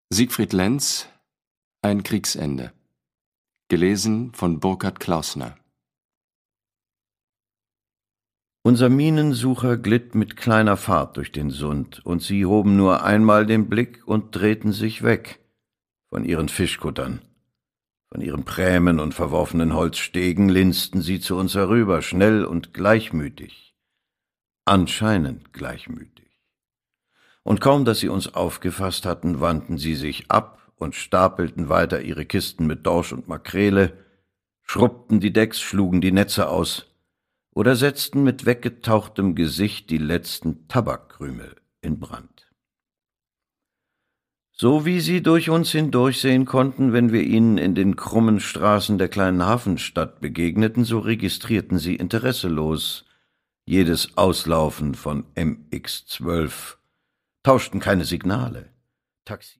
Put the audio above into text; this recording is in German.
Siegfried Lenz, Ein Kriegsende. Gelesen von Burkhard Klausner. Unser Minensucher glitt mit kleiner Fahrt durch den Sund, und sie hoben nur einmal den Blick und drehten sich weg von ihren Fischkuttern. Von ihren Prähmen und verworfenen Holzstegen linsten sie zu uns herüber, schnell und gleichmütig, anscheinend gleichmütig. Und kaum, dass sie uns aufgefasst hatten, wandten sie sich ab und stapelten weiter ihre Kisten mit Dorsch und Makrele, schrubbten die Decks, schlugen die Netze aus oder setzten mit weggetauchtem Gesicht die letzten Tabakkrümel in Brand. So wie sie durch uns hindurchsehen konnten, wenn wir ihnen in den krummen Straßen der kleinen Hafenstadt begegneten, so registrierten sie interesselos jedes Auslaufen von MX-12, tauschten keine Signale.